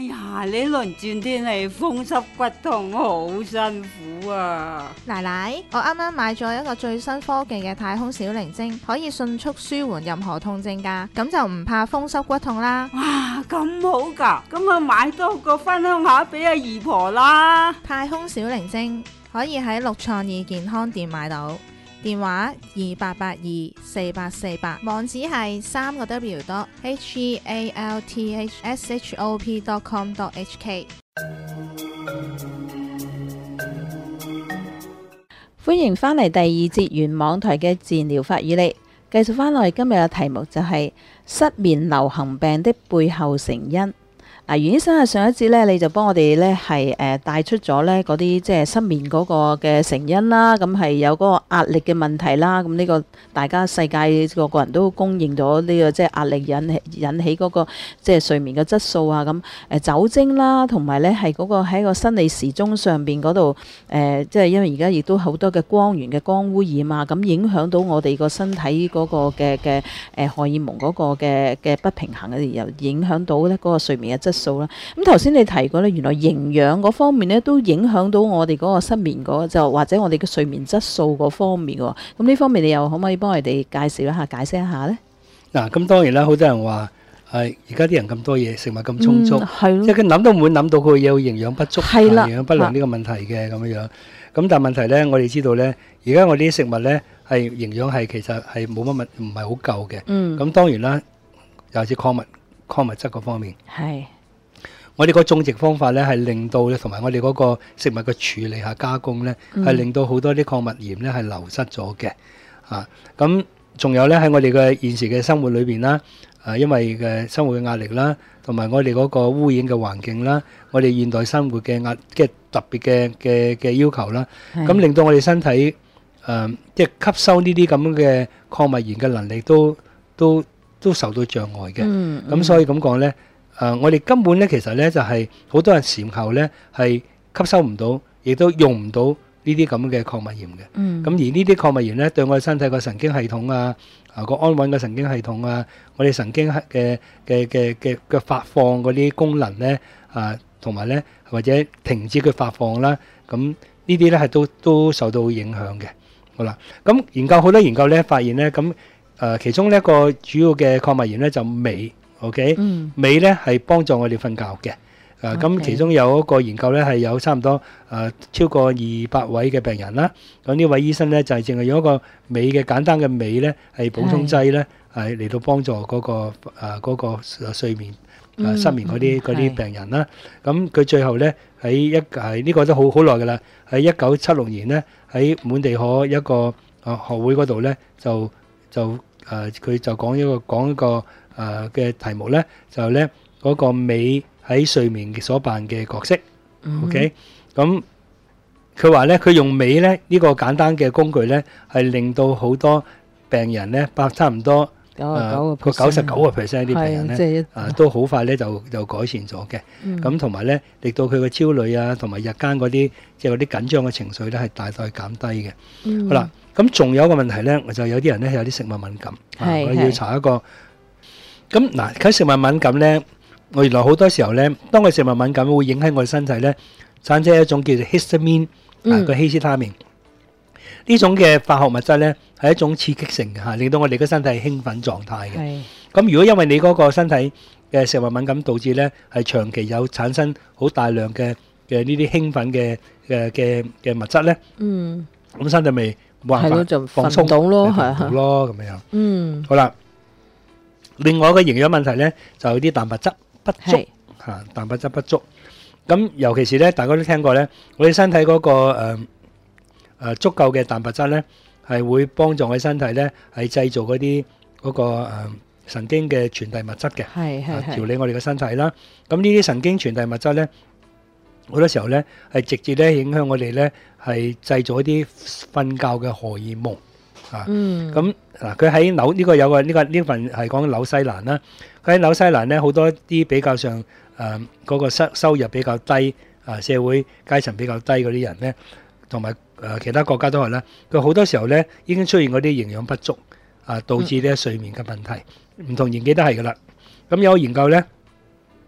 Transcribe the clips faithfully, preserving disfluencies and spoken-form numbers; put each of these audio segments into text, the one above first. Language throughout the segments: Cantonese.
呀，呢輪轉天氣風濕骨痛好辛苦啊！ 奶奶，我啱啱買咗一個最新科技嘅太空小靈精，可以迅速舒緩任何痛症㗎，咁就唔怕風濕骨痛啦。 哇，咁好㗎，咁啊買多個分享下俾阿姨婆啦。 太空小靈精可以喺六創意健康店買到，電話二八八二四八四八，網址係三個 W dot H E A L T H S H O P dot com dot H K。 歡迎返嚟第二節原網台嘅自然療法與你，繼續返落去今日嘅題目就係失眠流行病的背後成因。嗱，袁醫生啊，上一節咧，你就幫我哋咧係誒帶出咗咧嗰啲即係失眠嗰個嘅成因啦，咁係有嗰個壓力嘅問題啦，咁呢個大家世界個個人都公認咗呢個即係壓力引起引起嗰個即係睡眠嘅質素啊，咁誒酒精啦，同埋咧係嗰個喺個生理時鐘上邊嗰度誒，即係因為而家亦都好多嘅光源嘅光污染啊，咁影響到我哋個身體嗰個嘅嘅誒荷爾蒙嗰個嘅嘅不平衡嘅，又影響到咧嗰個睡眠嘅質素啦。咁頭先你提過咧，原來營養嗰方面咧都影響到我哋嗰個失眠嗰就或者我哋嘅睡眠質素嗰方面喎。咁呢方面你又可唔可以幫我哋介紹一下、解釋一下呢？ 嗱，咁當然啦，好多人話係而家啲人咁多嘢，食物咁充足， 嗯、 即係佢諗都唔會諗到佢有營養不足、 係啦、 營養不良呢個問題嘅咁樣樣。咁但係問題咧，我哋知道咧，而家我哋啲食物咧係營養係其實係冇乜物，唔係好夠嘅。嗯。咁當然啦，尤其是礦物、礦物質嗰方面。係。我哋個種植方法咧，係令到咧，同埋我哋嗰個食物嘅處理下加工咧，係令到好多啲礦物鹽咧係流失咗嘅。啊，咁仲有咧喺我哋嘅現時嘅生活裏邊啦，啊，因為嘅生活嘅壓力啦，同埋我哋嗰個污染嘅環境啦，我哋現代生活嘅壓即係特別嘅嘅嘅要求啦，咁令到我哋身體誒即係吸收呢啲咁嘅礦物鹽嘅能力都都都受到障礙嘅。嗯，咁所以咁講咧。誒、呃，我哋根本咧，其實咧就係、是、好多人禪後咧係吸收唔到，亦都用唔到呢啲咁嘅礦物鹽嘅。嗯。咁而呢啲礦物鹽咧，對我哋身體個神經系統啊，啊個安穩嘅神經系統啊，我哋神經嘅嘅嘅嘅嘅發放嗰啲功能咧，啊，同埋咧或者停止佢發放啦，咁呢啲咧係都都受到影響嘅。好啦，咁研究好多研究咧，發現咧，咁誒、呃、其中一個主要嘅礦物鹽咧就鎂。OK，鎂咧係幫助我哋瞓覺嘅。誒，咁其中有一個研究咧係有差唔多誒超過二百位嘅病人啦。咁呢位醫生咧就係淨係用一個鎂嘅簡單嘅鎂咧係補充劑咧係嚟到幫助嗰個誒嗰個睡眠誒失眠嗰啲嗰啲病人啦。咁佢最後咧喺一係呢個都好好耐㗎啦。喺一九七六年咧喺滿地可一個誒學會嗰度咧就就誒佢就講一個講一個。誒嘅題目咧，就咧嗰個鎂喺睡眠所扮嘅角色。OK，咁佢話咧，佢用鎂咧呢個簡單嘅工具咧，係令到好多病人咧，百差唔多誒個九十九個 percent 啲病人咧，啊都好快咧就就改善咗嘅。咁同埋咧，令到佢嘅焦慮啊，同埋日間嗰啲即係嗰啲緊張嘅情緒咧，係大大減低嘅。好啦，咁仲有一個問題咧，就有啲人咧有啲食物敏感，我要查一個。咁嗱，喺食物敏感咧，我原來好多時候咧，當佢食物敏感會影響我哋身體咧，產生一種叫做 histamine 啊個希斯他命呢種嘅化學物質咧，係一種刺激性嘅嚇，令到我哋嘅身體係興奮狀態嘅。咁如果因為你嗰個身體嘅食物敏感導致咧，係長期有產生好大量嘅嘅呢啲興奮嘅嘅嘅嘅物質咧，嗯，咁身體咪冇辦法放鬆到咯，係啊，咯咁樣。嗯，好啦。另外一個營養問題咧，就有啲蛋白質不足嚇，蛋白質不足。咁尤其是咧，大家都聽過咧，我哋身體嗰個誒誒足夠嘅蛋白質咧，係會幫助我哋身體咧係製造嗰啲嗰個誒神經嘅傳遞物質嘅，係係係調理我哋嘅身體啦。咁呢啲神經傳遞物質咧，好多時候咧係直接咧影響我哋咧係製造一啲瞓覺嘅荷爾蒙。啊，咁嗱，佢喺紐呢個有個呢個呢份係講紐西蘭啦。佢喺紐西蘭咧，好多啲比較上誒嗰個收收入比較低啊，社會階層比較低嗰啲人咧，同埋誒其他國家都係啦。佢好多時候咧已經出現嗰啲營養不足啊，導致咧睡眠嘅問題。唔同年紀都係噶啦。咁有研究咧，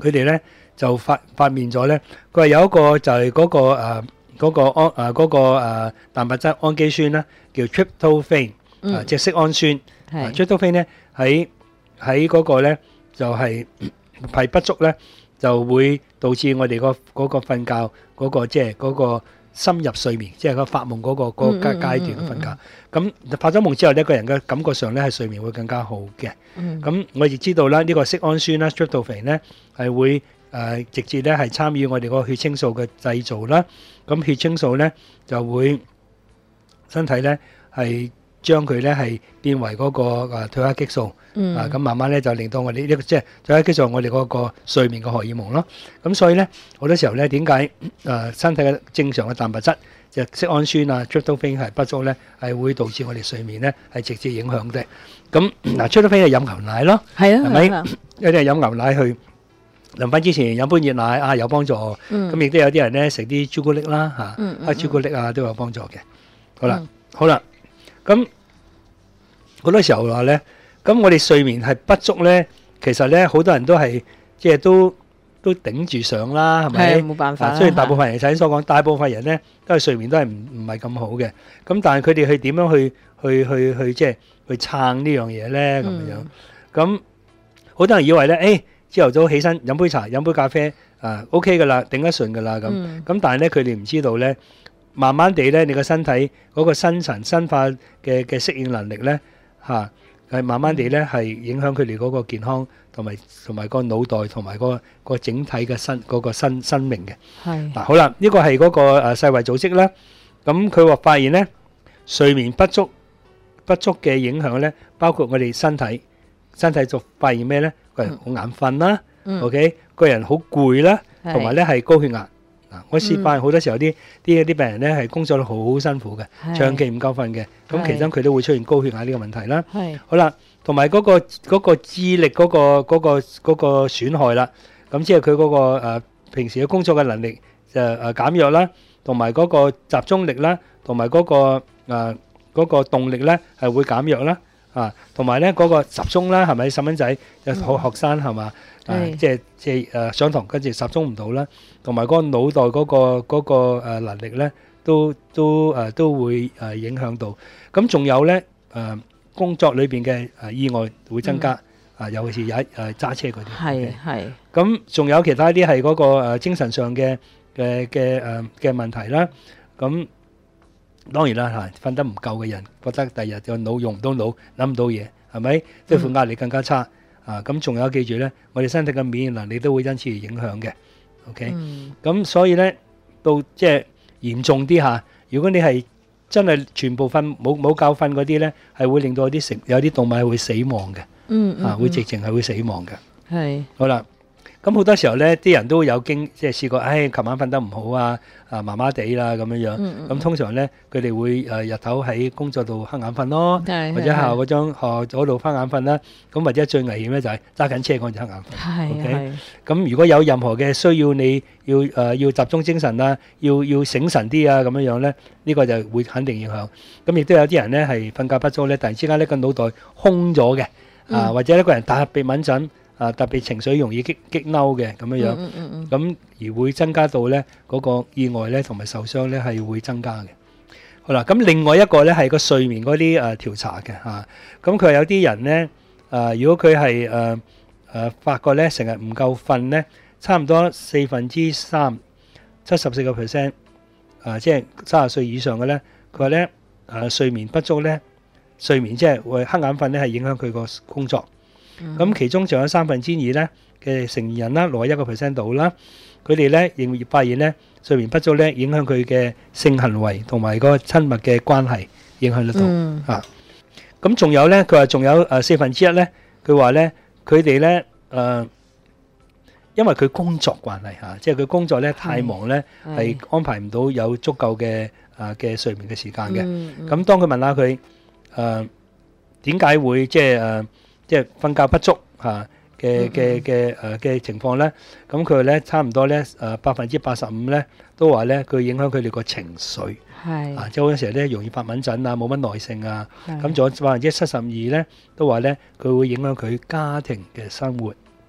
佢哋咧就發發現咗咧，佢話有一個就係嗰、嗰個誒嗰、呃嗰個氨啊嗰個誒蛋白質氨基酸啦，叫 tryptophan 啊，即係色氨酸。啊 tryptophan 咧喺喺嗰個咧就係、係、係不足咧，就會導致我哋個嗰個瞓覺嗰、嗰個即係嗰個深入睡眠，即係個發夢嗰、嗰個嗰、嗰個階階段嘅瞓覺。咁發咗夢之後呢，個人嘅感覺上咧係睡眠會更加好嘅。咁、嗯、我亦知道啦，呢、呢個色氨酸啦 tryptophan 咧係會誒、呃、直接咧係參與我哋個血清素嘅製造啦。咁血清素咧就會身體咧係將佢咧係變為嗰個誒褪黑激素。嗯、啊，咁慢慢咧就令到我哋呢個即係褪黑激素，我哋嗰個睡眠嘅荷爾蒙咯。咁所以咧好多時候咧，點解誒身體嘅正常嘅蛋白質，就色氨酸啊 tryptophan 係不足咧，係會導致我哋睡眠咧係直接影響嘅。咁嗱 tryptophan 係飲牛奶咯， 係啊， 係咪？有啲人飲牛奶去臨瞓之前飲杯熱奶啊，有幫助。咁亦都有啲人咧食啲朱古力啦嚇，黑、啊、朱古力啊都有幫助嘅。好啦，嗯、好啦，咁好多時候話咧。咁我哋睡眠係不足咧，其實咧好多人都係即係都都頂住上啦，係咪？ 係冇辦法。 雖然大部分人頭先所講，大部分人咧都係睡眠都係唔唔係咁好嘅。咁但係佢哋去點樣去去去去即係去撐呢樣嘢咧咁樣？咁好多人以為咧，誒朝頭早起身飲杯茶、飲杯咖啡啊 OK 噶啦，頂得順噶啦咁。咁但係咧佢哋唔知道咧，慢慢地咧你個身體嗰個新陳新化嘅嘅適應能力咧嚇。係慢慢地咧，係影響佢哋嗰個健康，同埋同埋個腦袋，同埋個個整體嘅生嗰個生生命嘅。係嗱，好啦，呢個係嗰個誒世衛組織啦。咁佢話發現咧，睡眠不足不足嘅影響咧，包括我哋身體身體就發現咩咧？個人好眼瞓啦，OK，個人好攰啦，同埋咧係高血壓。嗱，我試發現好多時候啲啲啲病人咧係工作得好辛苦嘅，長期唔夠瞓嘅，咁其中佢都會出現高血壓呢個問題啦。係好啦，同埋嗰個嗰個智力嗰個嗰個嗰個損害啦，咁即係佢嗰個誒平時嘅工作嘅能力就誒減弱啦，同埋嗰個集中力啦，同埋嗰個誒嗰個動力咧係會減弱啦，啊，同埋咧嗰個集中啦，係咪細蚊仔有學學生係嘛？誒即係即係誒上堂跟住集中唔到啦，同埋嗰個腦袋嗰個嗰個誒能力咧，都都誒都會誒影響到。咁仲有咧誒工作裏邊嘅誒意外會增加，啊尤其是踩誒揸車嗰啲。係係。咁仲有其他啲係嗰個誒精神上嘅嘅嘅誒嘅問題啦。咁當然啦嚇，瞓得唔夠嘅人覺得第日個腦用唔到腦，諗唔到嘢，係咪？即係負壓力更加差。啊，咁仲有記住咧，我哋身體嘅免疫能力都會因此而影響嘅。OK，咁所以咧到即係嚴重啲嚇，如果你係真係全部瞓冇冇覺瞓嗰啲咧，係會令到有啲食有啲動物係會死亡嘅。嗯嗯，啊會直情係會死亡嘅。係。好啦。咁好多時候咧，啲人都有經即係試過，唉，琴晚瞓得唔好啊，啊麻麻地啦咁樣樣。咁通常咧，佢哋會誒日頭喺工作度瞌眼瞓咯，或者下嗰張學嗰度瞌眼瞓啦。咁或者最危險咧就係揸緊車嗰陣瞌眼瞓。係係。咁如果有任何嘅需要，你要誒要集中精神啊，要要醒神啲啊咁樣樣咧，呢個就會肯定影響。咁亦都有啲人咧係瞓覺不足咧，突然之間咧個腦袋空咗嘅，啊或者一個人特別敏感。啊，特別情緒容易激激嬲嘅咁樣樣，咁、嗯嗯嗯、而會增加到咧嗰、那個意外咧同埋受傷咧係會增加嘅。好啦，咁另外一個咧係個睡眠嗰啲誒調查嘅嚇，咁佢有啲人咧誒、呃，如果佢係誒誒發覺咧成日唔夠瞓咧，差唔多四分之三七十四個 percent 誒，即係三十歲以上嘅咧，佢話咧誒睡眠不足咧，睡眠即係會瞌眼瞓咧係影響佢個工作。咁其中仲有三分之二咧嘅成年人啦，六十一個 percent 度啦，佢哋咧仍然發現咧睡眠不足咧影響佢嘅性行為同埋個親密嘅關係，影響得到嚇。咁仲有咧，佢話仲有誒四分之一咧，佢話咧佢哋咧誒，因為佢工作關係嚇，即係佢工作咧太忙咧，係安排唔到有足夠嘅誒嘅睡眠嘅時間嘅。咁當佢問下佢誒點解會即係誒？即係瞓覺不足嚇嘅嘅嘅誒嘅情況咧，咁佢咧差唔多咧誒百分之八十五咧都話咧佢影響佢哋個情緒，係啊，即係好多時候咧容易發敏疹啊，冇乜耐性啊，咁仲有百分之七十二咧都話咧佢會影響佢家庭嘅生活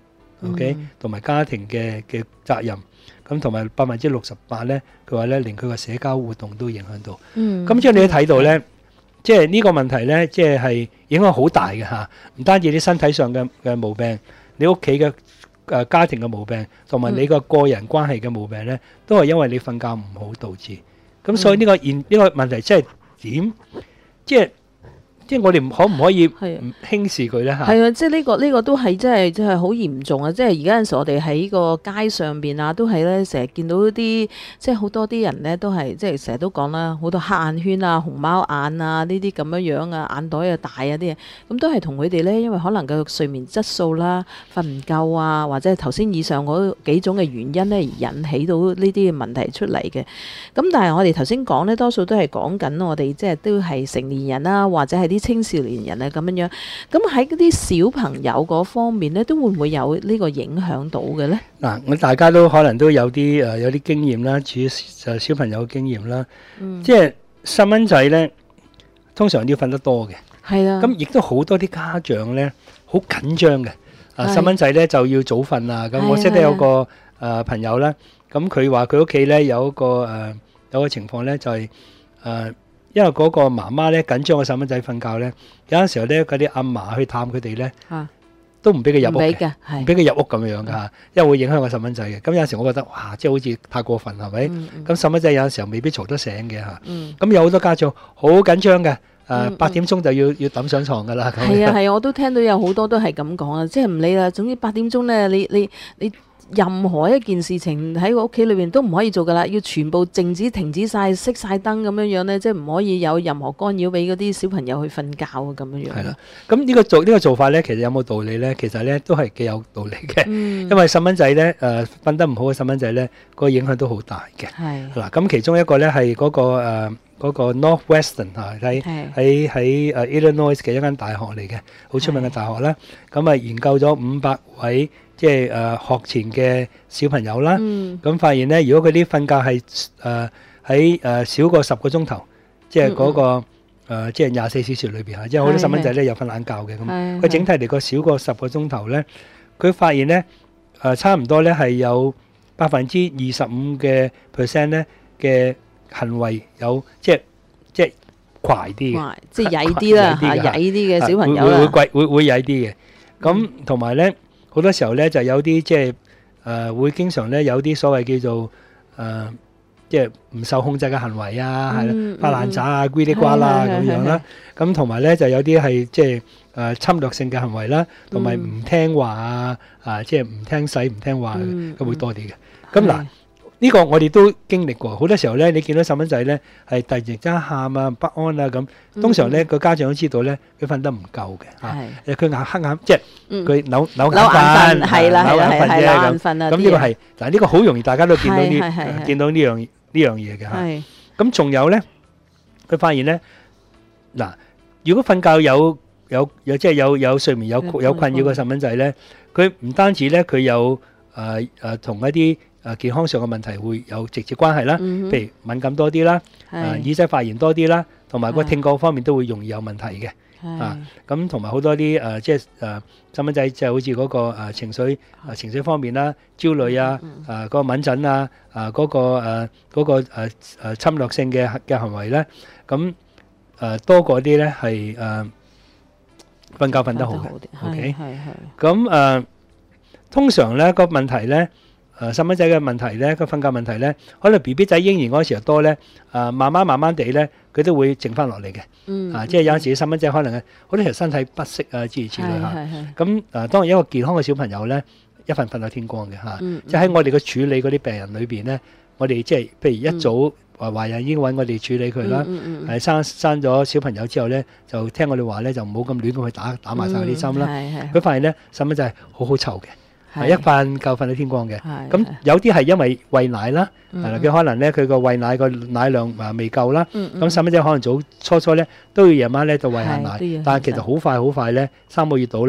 OK，同埋家庭嘅嘅責任。咁同埋百分之六十八咧，佢話咧連佢個社交活動都影響到。 嗯， 咁即係你睇到咧，即係呢個問題咧，即係係影響好大嘅嚇。唔單止你身體上嘅嘅毛病，你屋企嘅誒家庭嘅毛病，同埋你個個人關係嘅毛病咧，都係因為你瞓覺唔好導致。咁所以呢個現呢個問題即係點？即係。即係我哋可唔可以唔輕視佢咧嚇？ 係啊，即係呢個呢個都係真係真係好嚴重啊！即係而家有陣時我哋喺個街上邊啊，都係咧成日見到啲即係好多啲人咧都係即係成日都講啦，好多黑眼圈啊、熊貓眼啊呢啲咁樣樣啊，眼袋又大啊啲嘢，咁都係同佢哋咧，因為可能個睡眠質素啦、瞓唔夠啊，或者係頭先以上嗰幾種嘅原因咧而引起到呢啲嘅問題出嚟嘅。咁但係我哋頭先講咧，多數都係講緊我哋即係都係成年人啦，或者係啲青少年人啊咁樣樣，咁喺嗰啲小朋友嗰方面咧，都會唔會有呢個影響到嘅咧？ 嗱，我大家都可能都有啲誒有啲經驗啦，至於就小朋友嘅經驗啦， 嗯、 即係細蚊仔咧，通常都要瞓得多嘅， 係啊， 咁亦都好多啲家長咧好緊張嘅，啊細蚊仔咧就要早瞓啊，咁我識得有個誒朋友咧，咁佢話佢屋企咧有一個誒有個情況咧就係誒。因為嗰個媽媽咧緊張個細蚊仔瞓覺咧，有陣時候咧嗰啲阿嫲去探佢哋咧，都唔俾佢入屋嘅，唔俾佢入屋咁樣樣㗎，因為會影響個細蚊仔嘅。咁有陣時我覺得哇，即係好似太過分係咪？咁細蚊仔有陣時候未必嘈得醒嘅嚇。咁有好多家長好緊張嘅，誒八點鐘就要要揼上床㗎啦。 係啊係啊，我都聽到有好多都係咁講啊，即係唔理啦，總之八點鐘咧，你你你。任何一件事情喺個屋企裏邊都唔可以做噶啦，要全部靜止、停止晒、熄晒燈咁樣樣咧，即係唔可以有任何干擾俾嗰啲小朋友去瞓覺啊咁樣樣。係啦，咁呢個做呢個做法咧，其實有冇道理咧？其實咧都係幾有道理嘅，因為細蚊仔咧誒瞓得唔好嘅細蚊仔咧，個影響都好大嘅。係嗱，咁其中一個咧係嗰個誒嗰個 Northwestern 嚇喺喺喺誒 Illinois 嘅一間大學嚟嘅，好出名嘅大學啦。咁啊研究咗五百位。即係誒學前嘅小朋友啦，咁、嗯、發現咧，如果佢啲瞓覺係誒喺誒少過十個鐘頭，即係嗰、那個、嗯嗯呃、即係廿四小時裏邊嚇，即係好多細蚊仔咧有瞓懶覺嘅咁，佢整體嚟個少過十個鐘頭咧，佢發現咧誒、呃、差唔多咧係有百分之二十五嘅 percent 咧嘅行為有即係即係快啲嘅， 即係曳啲啦嚇，曳啲嘅小朋友啦， 會會貴會會曳啲嘅，咁同埋咧。好多時候咧就有啲即係誒會經常咧有啲所謂叫做誒即係唔受控制嘅行為啊，係啦，發爛渣啊、嘰哩呱啦咁樣啦。咁同埋咧就有啲係即係誒侵略性嘅行為啦，同埋唔聽話啊，啊即係唔聽使唔聽話嘅，咁會多啲嘅。咁嗱呢個我哋都經歷過，好多時候咧你見到細蚊仔咧係突然之間喊啊、不安啊咁，通常咧個家長都知道咧佢瞓得唔夠嘅嚇，佢眼黑眼即係佢扭扭眼瞓，係啦係啦係啦，扭眼瞓啊！咁呢個係嗱呢個好容易大家都見到呢見到呢樣呢樣嘢嘅嚇。咁仲有咧，佢發現咧嗱，如果瞓覺有有有即係有有睡眠有有困擾嘅細蚊仔咧，佢唔單止咧佢有誒誒同一啲誒健康上嘅問題會有直接關係啦，譬如敏感多啲啦，誒耳仔發炎多啲啦，同埋個聽覺方面都會容易有問題嘅。啊，咁同埋好多啲誒，即係誒細蚊仔，即係好似嗰個誒情緒誒情緒方面啦，焦慮啊，誒嗰個敏感啊，啊嗰個誒嗰個誒誒侵略性嘅嘅行為咧，咁誒多過啲咧係誒瞓覺瞓得好嘅。OK，係係。咁誒通常咧個問題咧。誒細蚊仔嘅問題咧，個瞓覺問題咧，可能 B B 仔嬰兒嗰時候多咧，誒慢慢慢慢地咧，佢都會靜翻落嚟嘅。嗯，啊，即係有陣時細蚊仔可能係好多時候身體不適啊，諸如此類嚇。咁誒，當然一個健康嘅小朋友咧，一瞓瞓到天光嘅嚇。即係喺我哋嘅處理嗰啲病人裏邊咧，我哋即係譬如一早話懷孕已經揾我哋處理佢啦。嗯嗯係生生咗小朋友之後咧，就聽我哋話咧，就唔好咁亂咁去打打埋曬啲針啦。係係。佢發現咧，細蚊仔係好好湊嘅。係一瞓夠瞓到天光嘅，咁有啲係因為餵奶啦，係啦，佢可能咧佢個餵奶個奶量啊未夠啦，咁細蚊仔可能早初初咧都要夜晚咧就餵下奶，但係其實好快好快咧三個月到啦，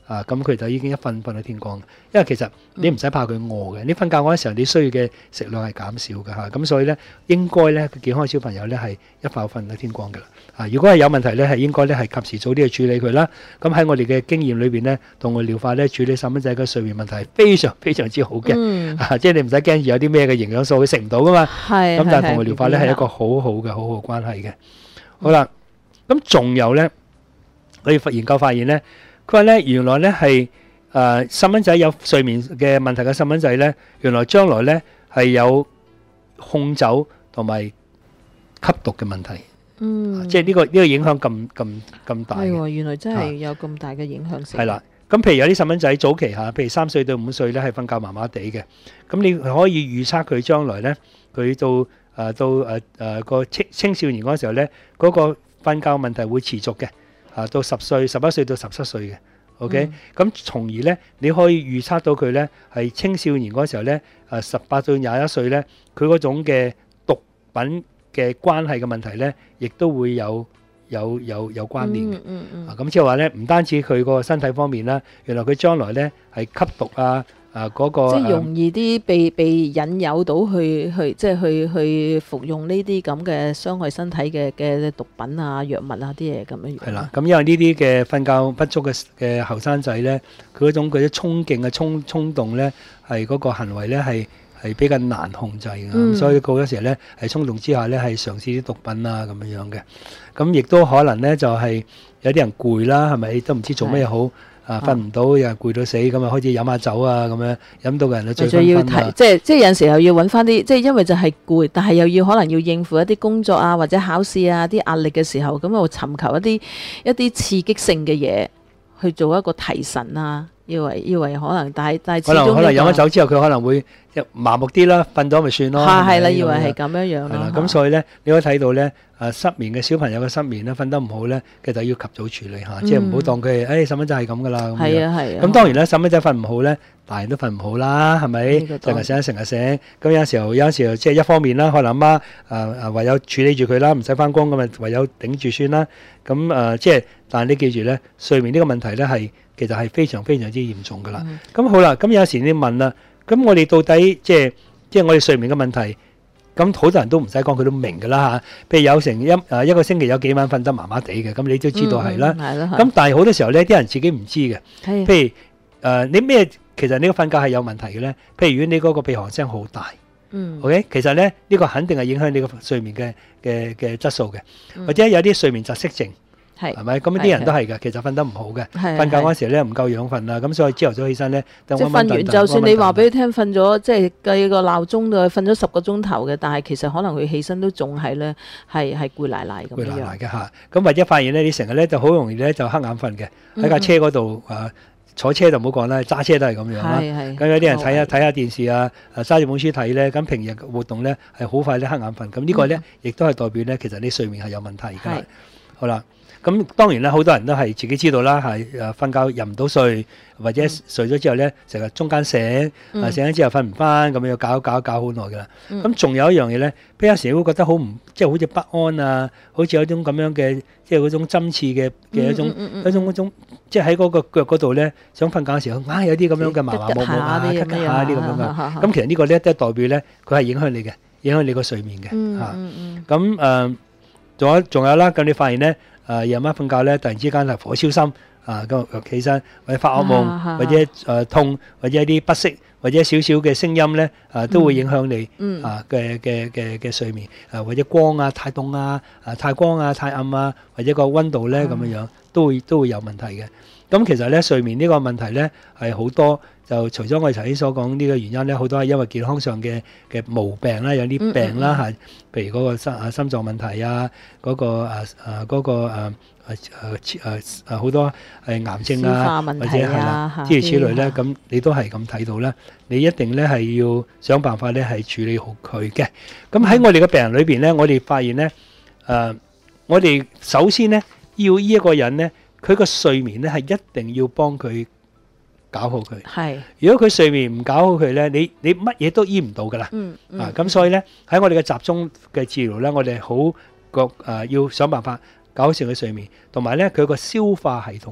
啊，咁佢就已經一瞓瞓到天光。因為其實你唔使怕佢餓嘅，你瞓覺嗰陣時候你需要嘅食量係減少嘅嚇，咁所以咧應該咧健康嘅小朋友咧係一覺瞓到天光嘅啦。啊，如果係有問題咧，係應該咧係及時早啲去處理佢啦。咁喺我哋嘅經驗裏邊咧，動物療法咧處理細蚊仔嘅睡眠問題係非常非常之好嘅。 嗯啊，即係你唔使驚住有啲咩嘅營養素佢食唔到噶嘛。 係咁但係動物療法咧係一個好好嘅好好關係嘅。好啦，咁仲有咧，我哋研究發現咧，佢話咧原來咧係誒細蚊仔有睡眠嘅問題嘅細蚊仔咧，原來將來咧係有控酒同埋吸毒嘅問題。 嗯， 即係呢個呢個影響咁咁咁大嘅。 係喎，原來真係有咁大嘅影響性。 係啦，咁譬如有啲細蚊仔早期嚇，譬如三歲到五歲咧係瞓覺麻麻地嘅，咁你可以預測佢將來咧，佢到誒到誒誒個青青少年嗰時候咧，嗰個瞓覺問題會持續嘅，啊到十歲、十一歲到十七歲嘅。OK，咁從而咧，你可以預測到佢咧係青少年嗰時候咧，誒十八到廿一歲咧，佢嗰種嘅毒品嘅關係嘅問題咧，亦都會有有有有關聯嘅。 嗯嗯嗯。 啊，咁即係話咧，唔單止佢個身體方面啦，原來佢將來咧係吸毒啊，啊嗰個即係容易啲被被引誘到去去，即係去去服用呢啲咁嘅傷害身體嘅嘅毒品啊、藥物啊啲嘢咁樣樣。 係啦，咁因為呢啲嘅瞓覺不足嘅嘅後生仔咧，佢嗰種佢啲衝勁嘅衝衝動咧，係嗰個行為咧係係比較難控制嘅， 嗯所以好多時咧係衝動之下咧係嘗試啲毒品啊咁樣樣嘅，咁亦都可能咧就係有啲人攰啦，係咪都唔知做咩好啊，瞓唔到又係攰到死，咁啊開始飲下酒啊咁樣，飲到個人都醉仲要醺醺啊提，即係即係有陣時候要揾翻啲，即係因為就係攰，但係又要可能要應付一啲工作啊或者考試啊啲壓力嘅時候，咁又尋求一啲一啲刺激性嘅嘢去做一個提神啊。以為以為可能，但係但係始終可能可能呢個飲咗酒之後，佢可能會即係麻木啲啦，瞓咗咪算咯。 係係啦， 咪以為係咁樣咁樣樣係啦， 咯。 咁所以咧，你可以睇到咧，誒失眠嘅小朋友嘅失眠咧，瞓得唔好咧，其實要及早處理下，即係唔好當佢係誒細蚊仔係咁噶啦。咁樣係啊係啊。 咁當然啦，細蚊仔瞓唔好咧，大人都瞓唔好啦，係咪？ 呢個當成日醒成日醒，咁有時候有時候即係一方面啦，可能阿媽誒誒唯有處理住佢啦，唔使翻工咁啊，唯有頂住算啦。咁誒即係，但係你記住咧，睡眠呢個問題咧係其實係非常非常之嚴重噶啦。咁好啦，咁有時你問啦，咁我哋到底即係即係我哋睡眠嘅問題，咁好多人都唔使講，佢都明噶啦嚇。譬如有成一誒一個星期有幾晚瞓得麻麻地嘅，咁你都知道係啦。 係咯。 咁但係好多時候咧，啲人自己唔知嘅。 係譬如誒你咩，其實你個瞓覺係有問題嘅咧。譬如如果你嗰個鼻鼾聲好大。 嗯 OK，其實咧呢個肯定係影響你個睡眠嘅嘅嘅質素嘅，或者有啲睡眠窒息症， 係係咪？咁啲人都係嘅，其實瞓得唔好嘅， 係瞓覺嗰時咧唔夠養分啊，咁所以朝頭早起身咧， 即係瞓完，就算你話俾佢聽瞓咗，即係計個鬧鐘度瞓咗十個鐘頭嘅，但係其實可能佢起身都仲係咧，係係攰賴賴咁攰賴樣。 賴嘅嚇，咁或者發現咧，你成日咧就好容易咧就瞌眼瞓嘅，喺架車嗰度啊。坐車就唔好講啦，揸車都係咁樣啦。咁有啲人睇下睇下電視啊，誒揸住本書睇咧，咁平日活動咧係好快咧瞌眼瞓。咁呢個咧亦都係代表咧，其實你睡眠係有問題㗎。好啦，咁當然啦，好多人都係自己知道啦，係誒瞓覺入唔到睡，或者睡咗之後咧，成日中間醒，啊醒咗之後瞓唔翻，咁樣搞搞搞好耐㗎啦。咁仲有一樣嘢咧，譬如有時會覺得好唔即係好似不安啊，好似有種咁樣嘅即係嗰種針刺嘅嘅一種一種嗰種。即係喺嗰個腳嗰度咧，想瞓覺嘅時候，啊有啲咁樣嘅麻麻木木啊、咳咳下啲咁樣嘅。咁其實呢個咧都係代表咧，佢係影響你嘅，影響你個睡眠嘅嚇。咁誒，仲有仲有啦，咁你發現咧，誒夜晚瞓覺咧，突然之間係火燒心啊，咁起身或者發噩夢，或者誒痛，或者一啲不適，或者少少嘅聲音咧，啊都會影響你啊嘅嘅嘅嘅睡眠。誒或者光啊太凍啊，啊太光啊太暗啊，或者個溫度咧咁樣樣。都會都會有問題嘅，咁其實咧睡眠呢個問題咧係好多，就除咗我哋頭先所講呢個原因咧，好多係因為健康上嘅嘅毛病啦，有啲病啦嚇，譬如嗰個心啊心臟問題啊，嗰個誒誒嗰個誒誒誒誒好多係癌症啊，或者係啦諸如此類咧，咁你都係咁睇到啦，你一定咧係要想辦法咧係處理好佢嘅。咁喺我哋嘅病人裏邊咧，我哋發現咧誒，我哋首先咧。要呢一個人咧，佢個睡眠咧係一定要幫佢搞好佢。係，如果佢睡眠唔搞好佢咧，你你乜嘢都醫唔到噶啦。嗯嗯。啊，咁所以咧喺我哋嘅集中嘅治療咧，我哋好覺誒要想辦法搞好佢睡眠，同埋咧佢個消化系統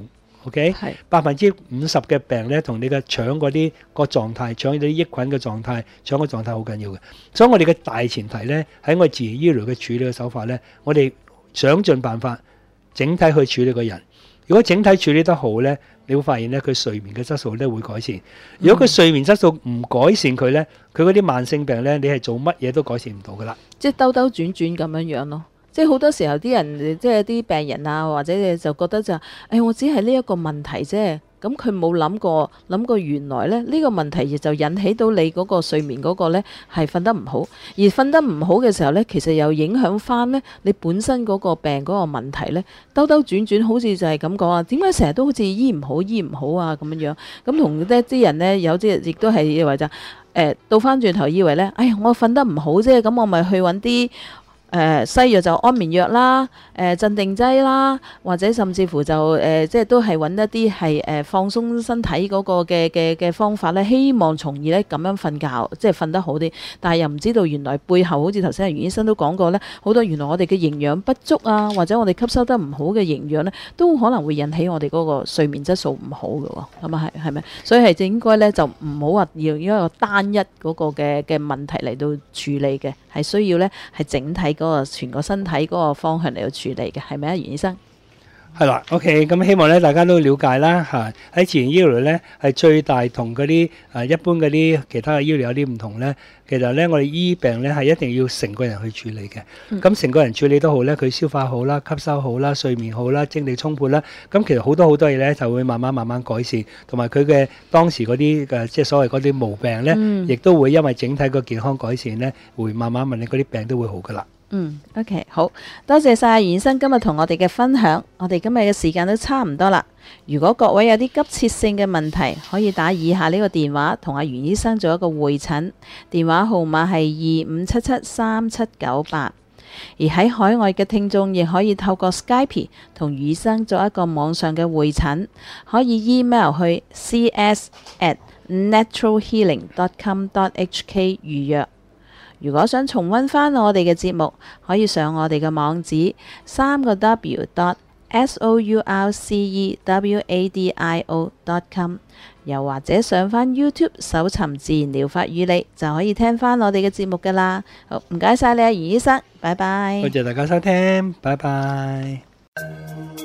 OK， 係百分之五十嘅病咧，同你嘅腸嗰啲個狀態、腸嗰啲益菌嘅狀態、腸嘅狀態好緊要嘅。所以我哋嘅大前提咧，喺我哋自然醫療嘅處理嘅手法咧，我哋想盡辦法整體去處理個人。如果整體處理得好咧，你會發現咧，佢睡眠嘅質素咧會改善。如果佢睡眠質素唔改善佢咧，佢嗰啲慢性病咧，你係做乜嘢都改善唔到噶啦。 即係兜兜轉轉咁樣樣咯。即係好多時候啲人，即係啲病人啊，或者就覺得就誒、哎，我只係呢一個問題啫。咁佢冇諗過，諗過原來咧呢、呢個問題亦就引起到你嗰個睡眠嗰個咧係瞓得唔好，而瞓得唔好嘅時候咧，其實又影響翻咧你本身嗰個病嗰個問題咧，兜兜轉轉好似就係咁講啊。點解成日都好似醫唔好醫唔好啊咁樣樣？咁同呢啲人咧有啲亦都係以為就誒倒翻轉頭以為咧，哎呀我瞓得唔好啫，咁我咪去揾啲。誒、呃、西藥就安眠藥啦，誒、呃、鎮定劑啦，或者甚至乎就誒、呃、即係都係揾一啲係誒放鬆身體嗰個嘅嘅嘅方法咧，希望從而咧咁樣瞓覺，即係瞓得好啲。但係又唔知道原來背後好似頭先阿袁醫生都講過咧，好多原來我哋嘅營養不足啊，或者我哋吸收得唔好嘅營養咧，都可能會引起我哋嗰個睡眠質素唔好嘅喎。咁啊係係咪？所以係應該咧就唔好話要一個單一嗰個嘅嘅問題嚟到處理嘅，係需要咧係整體嗰個全個身體嗰個方向嚟到處理嘅，係咪啊，袁醫生？ 係啦，OK，咁希望咧大家都了解啦嚇。喺自然醫療咧係最大同嗰啲誒一般嗰啲其他嘅醫療有啲唔同咧。其實咧我哋醫病咧係一定要成個人去處理嘅。咁成、嗯、個人處理得好咧，佢消化好啦、吸收好啦、睡眠好啦、精力充沛啦。咁其實好多好多嘢咧就會慢慢慢慢改善，同埋佢嘅當時嗰啲嘅即係所謂嗰啲毛病咧，亦、嗯、都會因為整體個健康改善咧，會慢慢慢你嗰啲病都會好噶啦。 嗯 ，OK， 好多謝晒袁醫生今日同我哋嘅分享，我哋今日嘅時間都差唔多啦。如果各位有啲急切性嘅問題，可以打以下呢個電話同阿袁醫生做一個會診，電話號碼係二五七七三七九八。而喺海外嘅聽眾亦可以透過 Skype 同袁醫生做一個網上嘅會診，可以 email 去 c s at natural healing dot com dot h k 預約。如果想重溫返我哋嘅節目，可以上我哋嘅網址三個 w dot s o u r c e w a d i o dot com， 又或者上返 YouTube 搜尋自然療法與你，就可以聽返我哋嘅節目㗎喇。好，唔該晒你啊，袁醫生，拜拜。 多謝大家收聽，拜拜。